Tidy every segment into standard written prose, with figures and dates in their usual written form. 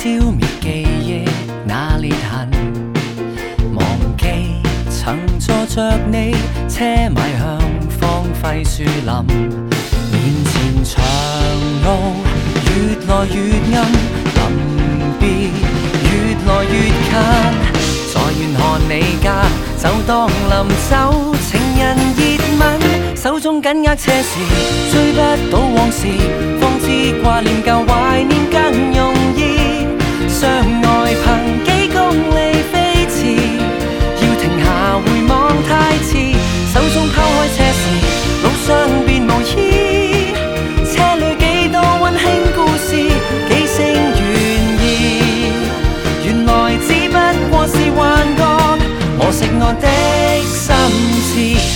消滅記憶那裂痕，忘記曾坐着你，車邁向荒廢樹林，面前長路越來越暗，臨別越來越近，在遠看你家，就當臨走，情人熱吻，手中緊握車匙，追不到往事，方知掛念舊懷念更容易，相愛憑幾公里飛馳，要停下回望太遲，手中拋開車匙，路上便無依，車裏幾多溫馨故事，幾聲願意，原來只不過是幻覺，磨蝕我的心智。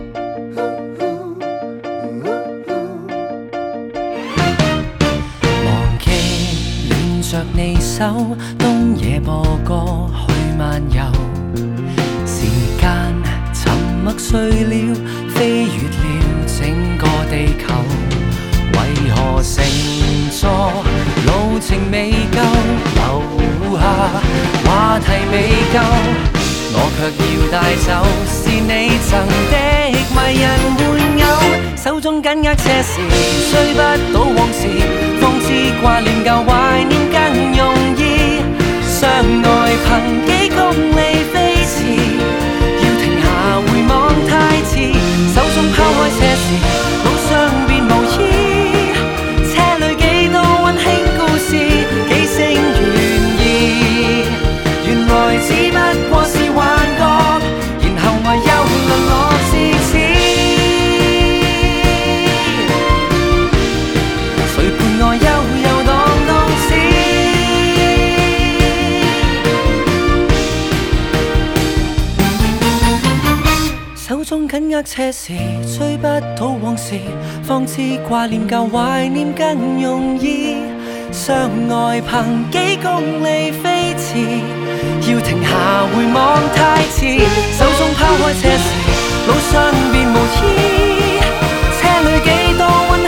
着你手，東野播歌去漫遊，時間沉默睡了，飛越了整個地球，為何乘坐路程未夠，留下話題未夠，我卻要帶走是你贈的迷人玩偶，手中緊握車匙，追不到往事，方知掛念舊懷念更容易，相愛憑幾公里飛馳，要停下回望太遲，手中拋開車匙，路上便無依，車裏幾多溫馨故事，幾聲願意，原來只不過是幻覺，然後我又淪落至此，誰伴我悠悠蕩到此，手中緊握車匙，追不到往事，方知掛念舊懷念更容易，相愛憑幾公里飛馳，要停下回望太遲，手中拋開車匙，路上便無依，車裏幾多溫